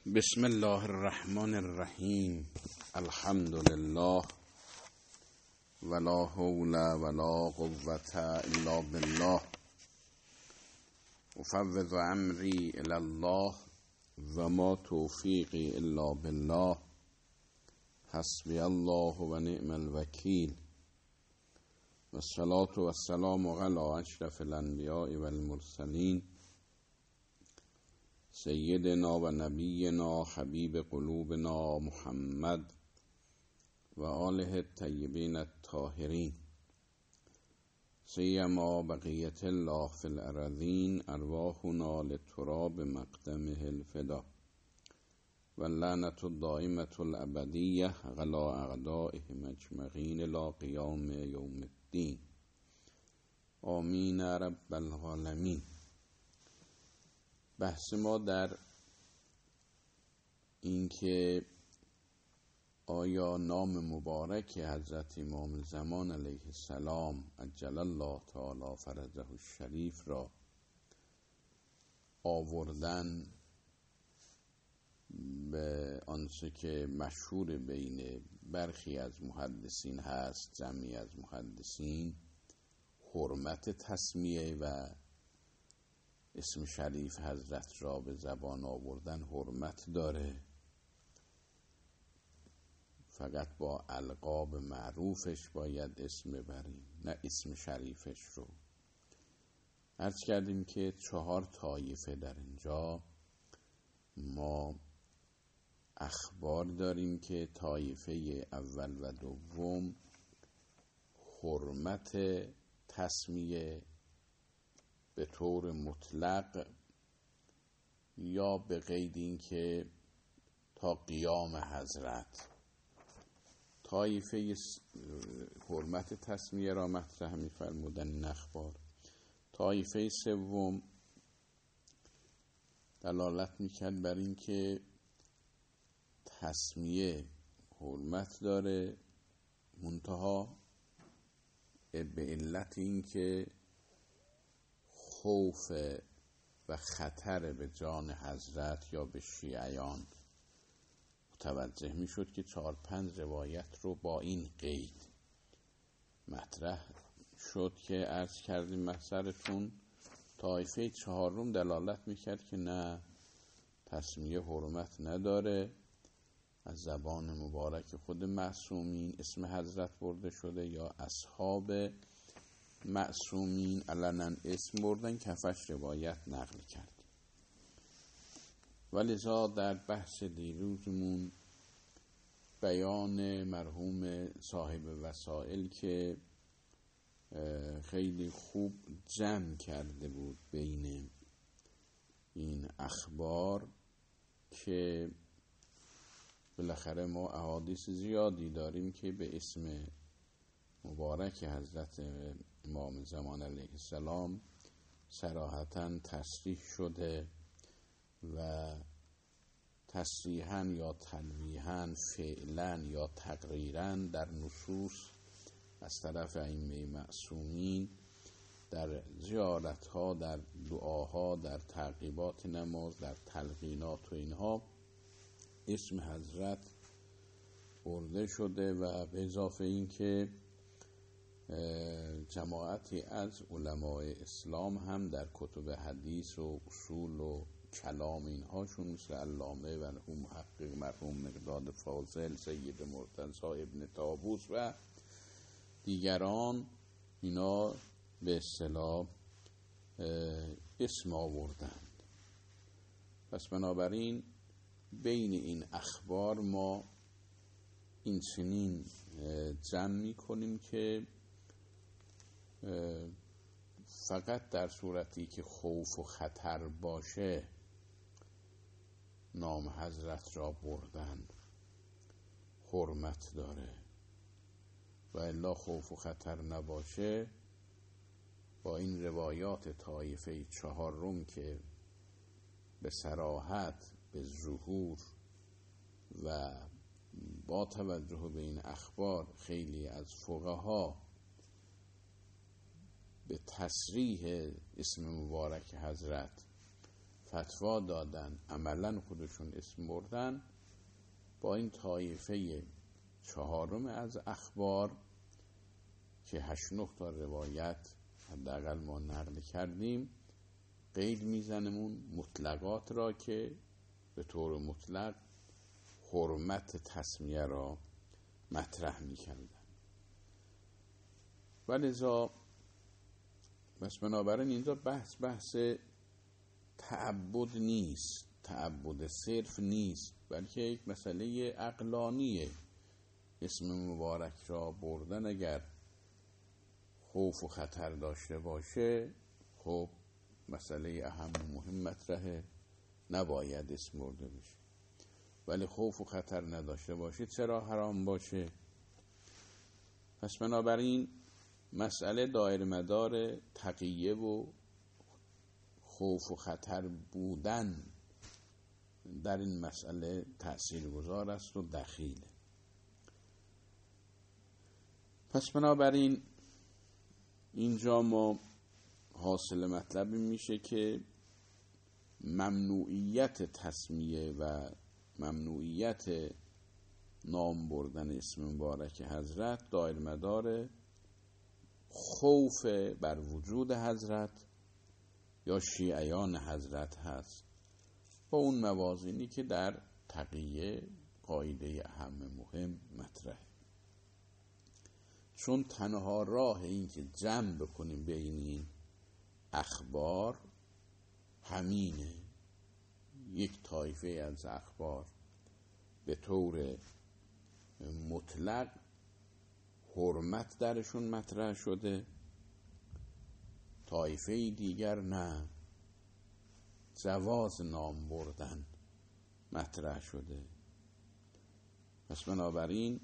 بسم الله الرحمن الرحیم. الحمد لله ولا حول ولا قوة الا بالله. افوض امری الی الله و ما توفیقی الا بالله. حسبی الله و نعم الوکیل. و الصلاة و السلام علی اشرف الانبیاء و المرسلین سیدنا و نبینا حبیب قلوبنا محمد و آله الطیبین الطاهرین، سیما بقیت الله فی الارضین، ارواحنا لتراب مقدمه الفدا و لعنت الدائمة الابدیه علی اعدائهم اجمعین الی قیام یوم الدین. آمین رب العالمین. بحث ما در این که آیا نام مبارک حضرت امام زمان علیه السلام عجل الله تعالی فرجه الشریف را آوردن به آنچه که مشهور بین برخی از محدثین هست، جمعی از محدثین، حرمت تسمیه و اسم شریف حضرت را به زبان آوردن حرمت داره، فقط با القاب معروفش باید اسم ببریم، نه اسم شریفش رو. عرض کردیم که 4 طایفه در اینجا ما اخبار داریم که طایفه اول و دوم حرمت تسمیه به طور مطلق یا به قید این که تا قیام حضرت. طایفه حرمت تسمیه را مطرح می‌فرمودن این اخبار. طایفه سوم دلالت می‌کرد بر این که تسمیه حرمت داره، منتها به علت این که خوف و خطر به جان حضرت یا به شیعیان متوجه می شد که 4-5 روایت رو با این قید مطرح شد که عرض کردیم محضرتون. طایفه 4 دلالت می کرد که نه، تسمیه حرمت نداره، از زبان مبارک خود معصومین اسم حضرت برده شده یا اصحاب معصومین علنا اسم بردن، کفش روایت نقل کرد. ولذا در بحث دیروزمون بیان مرحوم صاحب وسائل که خیلی خوب جمع کرده بود بین این اخبار که بالاخره ما احادیث زیادی داریم که به اسم مبارک حضرت امام زمان علیه السلام صراحتاً تصریح شده و تصریحاً یا تلویحاً، فعلاً یا تقریراً در نصوص از طرف ائمه معصومین در زیارتها، در دعاها، در تعقیبات نماز، در تلقینات و اینها اسم حضرت برده شده و به اضافه این که جماعتی از علماء اسلام هم در کتب حدیث و اصول و کلام اینهاشون مثل علامه و محقق مرحوم مقداد فاضل، سید مرتضی ابن طاووس و دیگران، اینا به اصطلاح اسم آوردند. پس بنابراین بین این اخبار ما این چنین جمع می کنیم که فقط در صورتی که خوف و خطر باشه نام حضرت را بردن حرمت داره، و الا خوف و خطر نباشه با این روایات طایفه 4 که به صراحت، به ظهور و با توجه به این اخبار خیلی از فقها به تصریح اسم مبارک حضرت فتوا دادن، عملا خودشون اسم بردن، با این طایفه چهارم از اخبار که 8-9 تا روایت حداقل ما نقل کردیم قید میزنمون مطلقات را که به طور مطلق حرمت تسمیه را مطرح میکردن. ولذا بس بنابراین اینجا بحث تعبد نیست، تعبد صرف نیست، بلکه یک مسئله عقلانیه. اسم مبارک را بردن اگر خوف و خطر داشته باشه، خب مسئله اهم و مهم مطرحه، نباید اسم برده بشه. ولی خوف و خطر نداشته باشه چرا حرام باشه؟ پس بنابراین مسئله دایر مدار تقیه و خوف و خطر بودن در این مسئله تأثیرگذار است و دخیله. پس بنابراین اینجا ما حاصل مطلب میشه که ممنوعیت تسمیه و ممنوعیت نام بردن اسم مبارک حضرت دایر مدار خوف بر وجود حضرت یا شیعیان حضرت هست، با اون موازینی که در تقیه قاعده اهم مهم مطرحه. چون تنها راه این که جمع بکنیم بین این اخبار همینه، یک طایفه از اخبار به طور مطلق حرمت درشون مطرح شده، طایفه دیگر نه، جواز نام بردن مطرح شده. پس بنابراین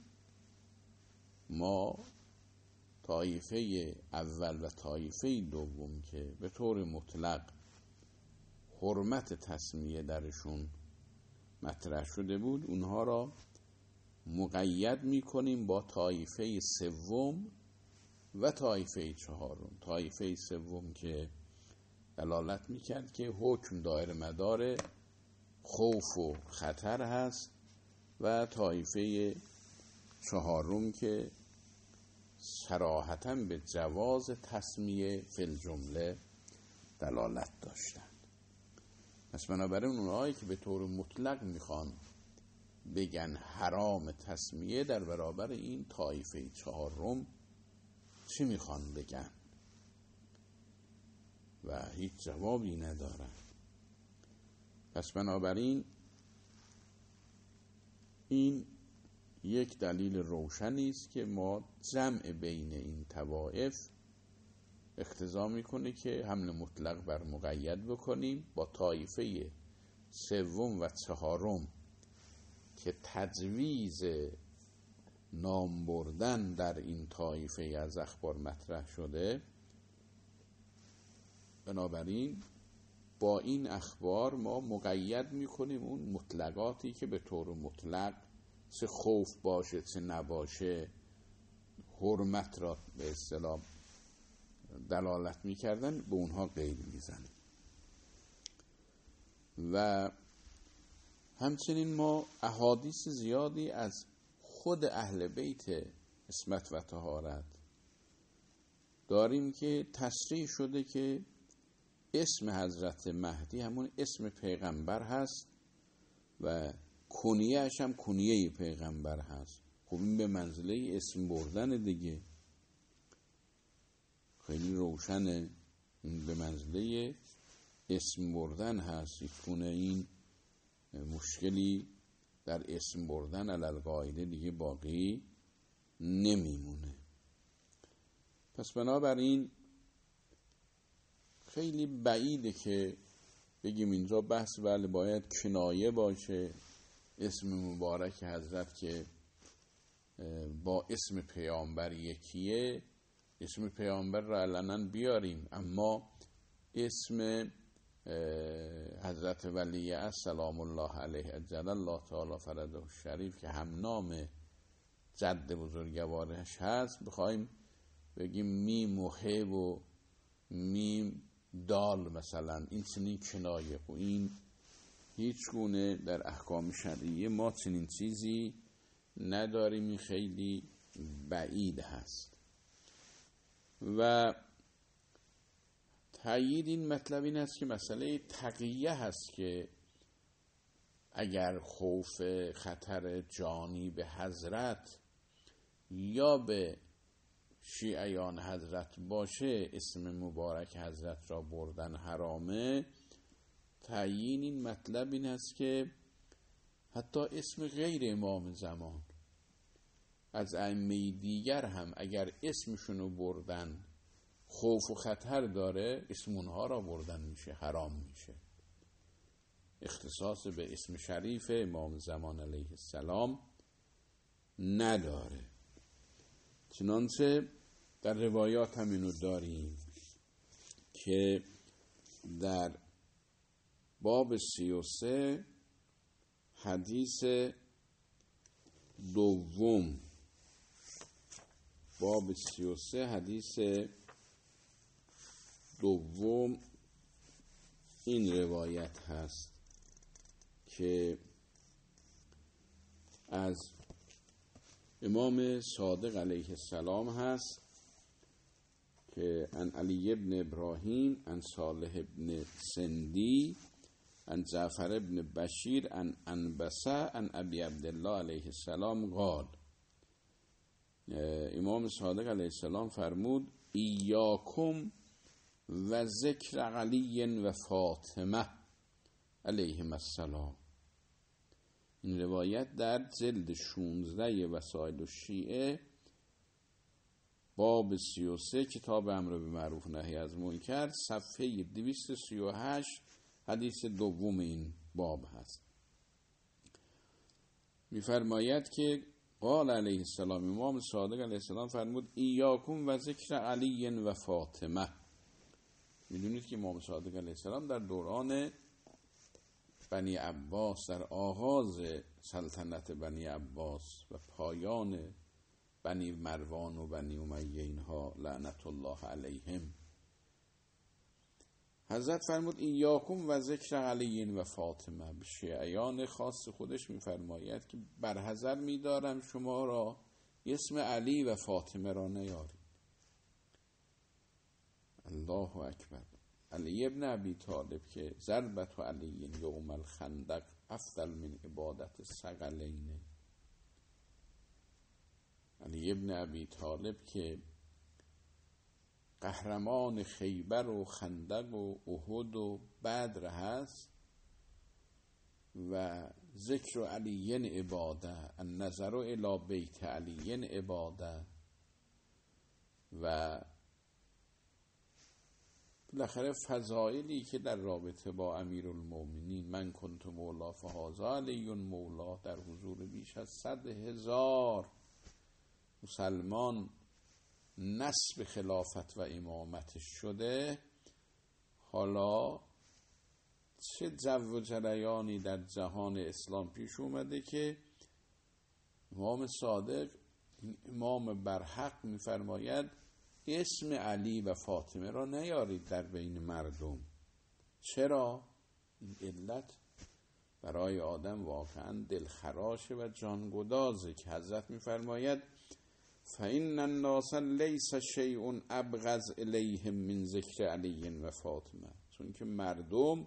ما طایفه اول و طایفه دوم که به طور مطلق حرمت تسمیه درشون مطرح شده بود، اونها را مقید میکنیم با طایفه سوم و طایفه چهارم. طایفه سوم که دلالت میکرد که حکم دایر مدار خوف و خطر هست و طایفه چهارم که صراحتاً به جواز تسمیه فی الجمله دلالت داشتند. پس بنابراین اونهایی که به طور مطلق میخوان بگن حرام تسمیه در برابر این طایفه چهارم چی میخوان بگن؟ و هیچ جوابی ندارن. پس بنابراین این یک دلیل روشنی است که ما جمع بین این طوائف اقتضا میکنه که حمل مطلق بر مقید بکنیم با طایفه سوم و چهارم که تجویز نام بردن در این طایفه از اخبار مطرح شده. بنابراین با این اخبار ما مقید میکنیم اون مطلقاتی که به طور مطلق چه خوف باشه چه نباشه حرمت را به اصطلاح دلالت میکردن، به اونها قید میزنیم. و همچنین ما احادیث زیادی از خود اهل بیت عصمت و طهارت داریم که تصریح شده که اسم حضرت مهدی همون اسم پیغمبر هست و کنیه‌اش هم کنیه پیغمبر هست. خب این به منزله اسم بردن دیگه، خیلی روشنه، این به منزله اسم بردن هست. یکونه این مشکلی در اسم بردن علی القاعده دیگه باقی نمیمونه. پس بنابراین خیلی بعیده که بگیم اینجا بحث بله باید کنایه باشه، اسم مبارک حضرت که با اسم پیامبر یکیه، اسم پیامبر را علنا بیاریم، اما اسم حضرت ولی سلام الله علیه اجل الله تعالی فرجه الشریف که هم نام جد بزرگوارش هست بخوایم بگیم میم و ه و میم دال مثلا این چنین کنایه و این هیچ گونه در احکام شرعیه ما چنین چیزی نداریم، این خیلی بعید هست. و تأیید این مطلب این است که مسئله تقیه هست که اگر خوف خطر جانی به حضرت یا به شیعیان حضرت باشه اسم مبارک حضرت را بردن حرامه. تعیین این مطلب این است که حتی اسم غیر امام زمان از ائمه دیگر هم اگر اسمشونو بردن خوف و خطر داره اسم اونها را بردن میشه، حرام میشه. اختصاص به اسم شریف امام زمان علیه السلام نداره. چنانچه در روایات هم اینو داریم که در باب 33 حدیث دوم، باب 33 حدیث دوم این روایت هست که از امام صادق علیه السلام هست که ان علی ابن ابراهیم ان صالح ابن سندی ان جعفر ابن بشیر ان انبسه ان ابی عبدالله علیه السلام قال، امام صادق علیه السلام فرمود ایاکم و ذکر علی و فاطمه علیهم السلام. این روایت در جلد 16 وسائل الشیعه باب 33 کتاب امر بالمعروف و نهی از منکر صفحه 238 حدیث دوم این باب هست. می‌فرماید که قال علیه السلام، امام صادق علیه السلام فرمود ایاکم و ذکر علی و فاطمه. میدونید که امام صادق علیه السلام در دوران بنی عباس، در آغاز سلطنت بنی عباس و پایان بنی مروان و بنی امیه اینها لعنت الله علیهم، حضرت فرمود ایاکم و ذکر علی و فاطمه. به شیعیان خاص خودش میفرماید که برحذر میدارم شما را اسم علی و فاطمه را نیارید. الله اکبر. علی ابن ابی طالب که ضربت علی یوم الخندق افضل من عبادت الثقلین. علی ابن ابی طالب که قهرمان خیبر و خندق و احد و بدر هست و ذکر علی عباده، النظر الی بیت علی عباده، و بالاخره فضائلی که در رابطه با امیرالمومنین من کنت مولا فهذا علی مولا در حضور بیش از 100,000 مسلمان نسب خلافت و امامتش شده، حالا چه جو و جریانی در جهان اسلام پیش اومده که امام صادق، امام برحق میفرماید اسم علی و فاطمه را نیارید در بین مردم. چرا؟ این علت برای آدم واقعا دلخراشه و جانگدازه که حضرت میفرماید فإن الناس لیس شیء ابغض الیهم من ذکر علی و فاطمه. چون که مردم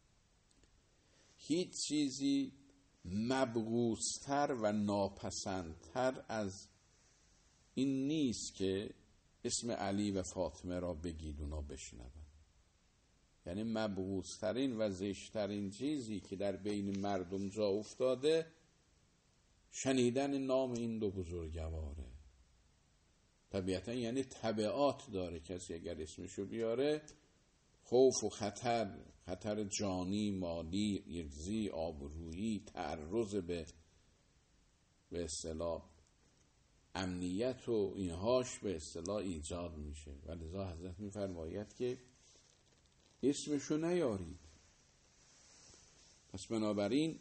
هیچ چیزی مبغوض‌تر و ناپسندتر از این نیست که اسم علی و فاطمه را بگید اونا بشنون. یعنی مبغوض‌ترین و زشت‌ترین چیزی که در بین مردم جا افتاده شنیدن نام این دو بزرگواره. طبیعتا یعنی تبعات داره. کسی اگر اسمشو بیاره خوف و خطر جانی، مالی، ارضی، آبرویی، تعرض به اصطلاح امنیت و اینهاش به اصطلاح ایجاد میشه. و لذا حضرت میفرماید که اسمشو نیارید. پس بنابراین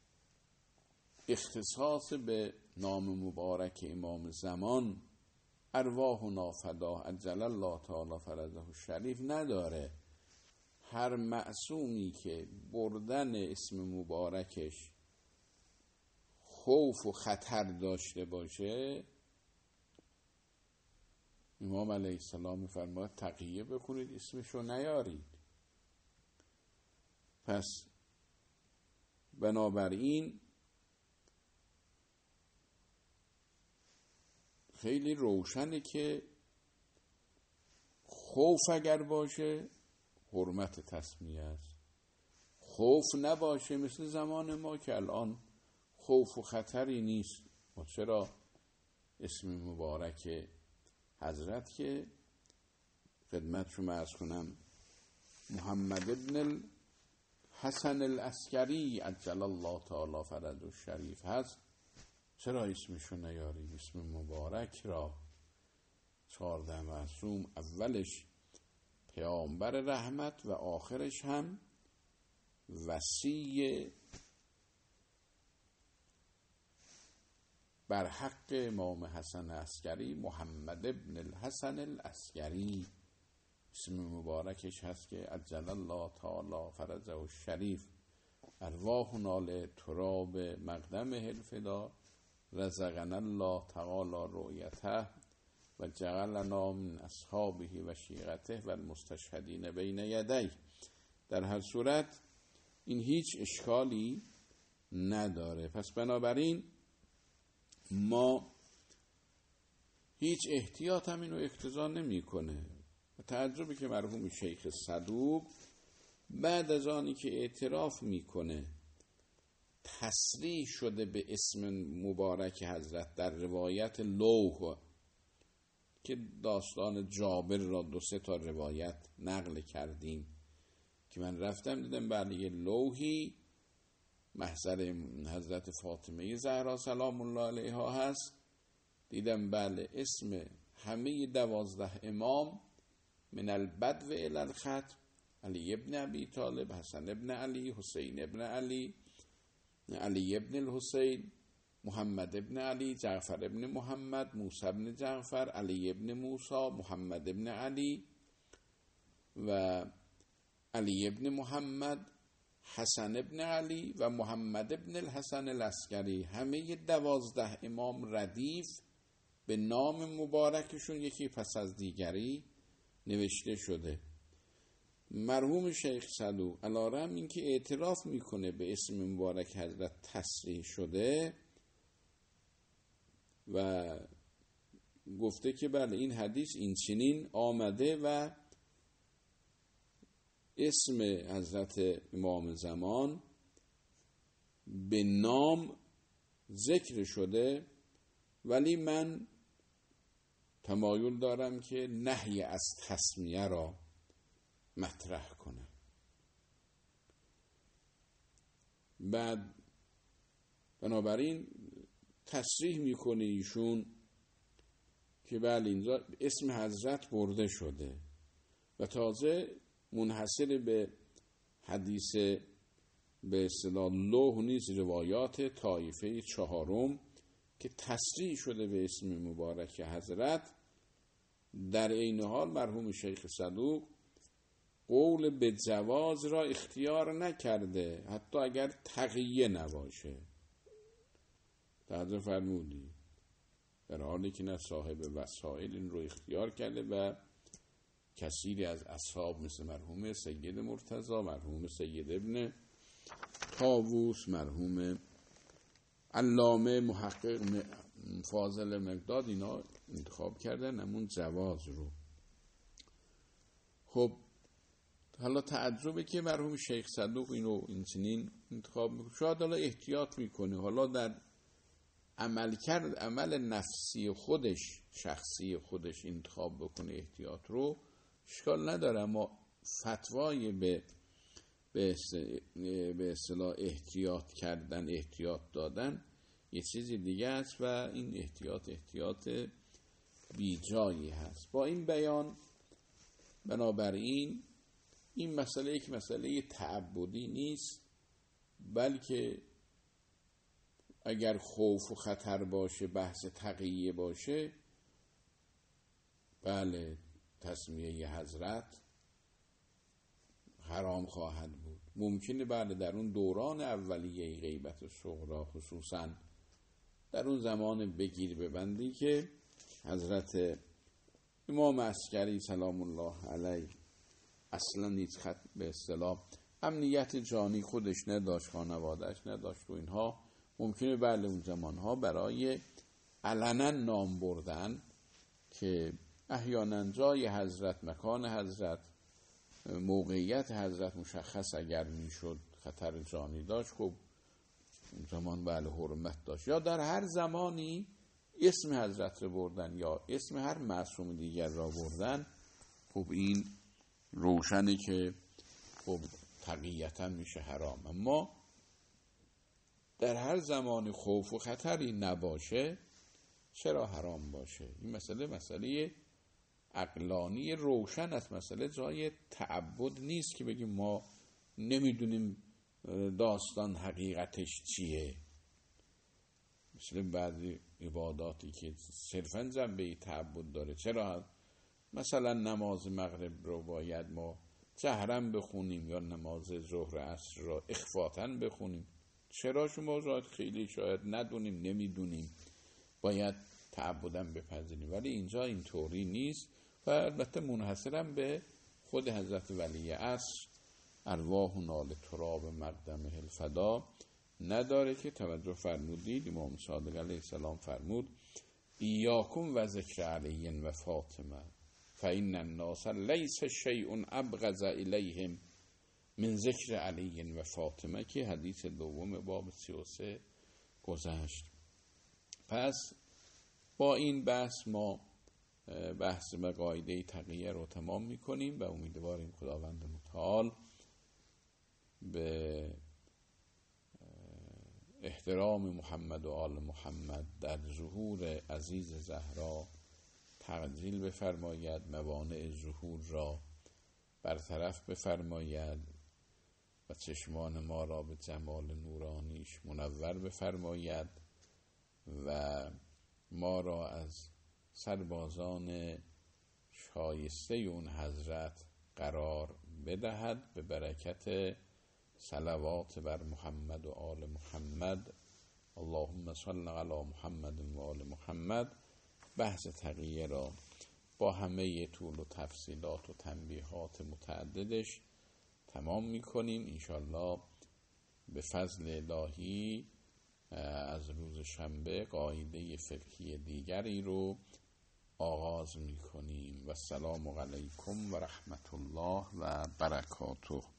اختصاص به نام مبارک امام زمان ارواحنا فداه عجل الله تعالی فرجه الشریف نداره. هر معصومی که بردن اسم مبارکش خوف و خطر داشته باشه، امام علیه السلام می‌فرماید تقیه بکنید، اسمشو نیارید. پس بنابراین خیلی روشنه که خوف اگر باشه حرمت تسمیه است، خوف نباشه مثل زمان ما که الان خوف و خطری نیست. ما چرا اسم مبارک حضرت که خدمت شما عرض کنم محمد ابن الحسن العسکری عجل الله تعالی فرجه الشریف هست، چرا اسمشو نیاریم؟ اسم مبارک را 14 معصوم، اولش پیامبر رحمت و آخرش هم وصی بر حق امام حسن عسکری محمد ابن الحسن العسکری اسم مبارکش هست که عجل الله تعالی فرجه الشریف ارواحنا لتراب مقدمه الفدا رزقنا الله تعالی رؤیته و جعلنا من اصحابه و شیعته و المستشهدین بین یدیه. در هر صورت این هیچ اشکالی نداره. پس بنابراین ما هیچ احتیاط هم اینو اقتضا نمیکنه. تعجبی که مرحوم شیخ صدوق بعد از آنی که اعتراف میکنه تصریح شده به اسم مبارک حضرت در روایت لوح که داستان جابر را 2-3 روایت نقل کردیم که من رفتم دیدم بله لوحی محضر حضرت فاطمه زهرا سلام الله علیها هست، دیدم بله اسم همه 12 امام من البدو الی الختم علی ابن ابی طالب، حسن ابن علی، حسین ابن علی، علی ابن الحسین، محمد ابن علی، جعفر ابن محمد، موسی ابن جعفر، علی ابن موسی، محمد ابن علی و علی ابن محمد، حسن ابن علی و محمد ابن الحسن العسکری، همه 12 امام ردیف به نام مبارکشون یکی پس از دیگری نوشته شده. مرحوم شیخ صدوق علیرحم این که اعتراف میکنه به اسم مبارک حضرت تصریح شده و گفته که بله این حدیث این چنین آمده و اسم حضرت امام زمان به نام ذکر شده، ولی من تمایل دارم که نهی از تسمیه را مطرح کنم. بعد بنابراین تصریح میکنه ایشون که بله اینجا اسم حضرت برده شده و تازه منحصر به حدیث به اصطلاح لوح نیز روایات طایفه 4 که تصریح شده به اسم مبارک حضرت. در این حال مرحوم شیخ صدوق قول به جواز را اختیار نکرده حتی اگر تقیه نباشه. توجه فرمودی؟ در حالی که نه صاحب وسائل این رو اختیار کرده و کثیری از اصحاب مثل مرحوم سید مرتضی، مرحوم سید ابن طاووس، مرحوم علامه محقق فاضل مقداد اینا انتخاب کردن همون جواز رو. خب حالا تعجبه که مرحوم شیخ صدوق اینو این چنین انتخاب میکنه. شاید حالا احتیاط میکنه، حالا در عمل نفسی خودش شخصی خودش انتخاب بکنه احتیاط رو، اشکال نداره. اما فتوای به اصطلاح احتیاط کردن، احتیاط دادن یه چیزی دیگه است و این احتیاط بی جایی هست. با این بیان بنابراین این مسئله یک مسئله تعبدی نیست، بلکه اگر خوف و خطر باشه، بحث تقیه باشه، بله تسمیه حضرت حرام خواهد بود. ممکنه بله در اون دوران اولیه غیبت صغری، خصوصا در اون زمان بگیر ببندی که حضرت امام عسکری سلام الله علیه اصلا هیچ خط به اصطلاح امنیت جانی خودش نداشت، خانوادهش نداشت و اینها، ممکنه بله اون زمانها برای علنا نام بردن که احیانا جای حضرت، مکان حضرت، موقعیت حضرت مشخص اگر میشد خطر جانی داشت، خب اون زمان بله حرمت داشت. یا در هر زمانی اسم حضرت رو بردن یا اسم هر معصوم دیگر را بردن، خب این روشنه که خب تقییتا میشه حرام. اما در هر زمان خوف و خطری نباشه چرا حرام باشه؟ این مسئله عقلانی روشن است. مسئله جای تعبد نیست که بگیم ما نمیدونیم داستان حقیقتش چیه. مثل بعضی عباداتی که صرفاً جنبه تعبد داره، چرا مثلا نماز مغرب رو باید ما جهراً بخونیم یا نماز ظهر عصر رو اخفاءً بخونیم؟ چرا شما خیلی شاید ندونیم، نمیدونیم، باید تعبداً بپذیریم. ولی اینجا اینطوری نیست و البته منحصراً به خود حضرت ولی عصر ارواح نال تراب مقدم الفدا نداره که توجه فرمودید امام صادق علیه السلام فرمود ایاکم و ذکر علی و فاطمه فإن الناس لیس شیء ابغض الیهم من ذکر علی و فاطمه که حدیث دوم باب 33 گذشت. پس با این بحث ما بحث و قاعده تقیه رو تمام میکنیم و امیدواریم خداوند متعال به احترام محمد و آل محمد در ظهور عزیز زهرا تعجیل بفرماید، موانع ظهور را برطرف بفرماید و چشمان ما را به جمال نورانیش منور بفرماید و ما را از سربازان شایسته اون حضرت قرار بدهد به برکت صلوات بر محمد و آل محمد. اللهم صل علی محمد و آل محمد. بحث تقیه را با همه طول و تفصیلات و تنبیهات متعددش تمام میکنیم. انشالله به فضل الهی از روز شنبه قاعده فقهی دیگری رو آغاز میکنیم. و السلام علیکم و رحمت الله و برکاته.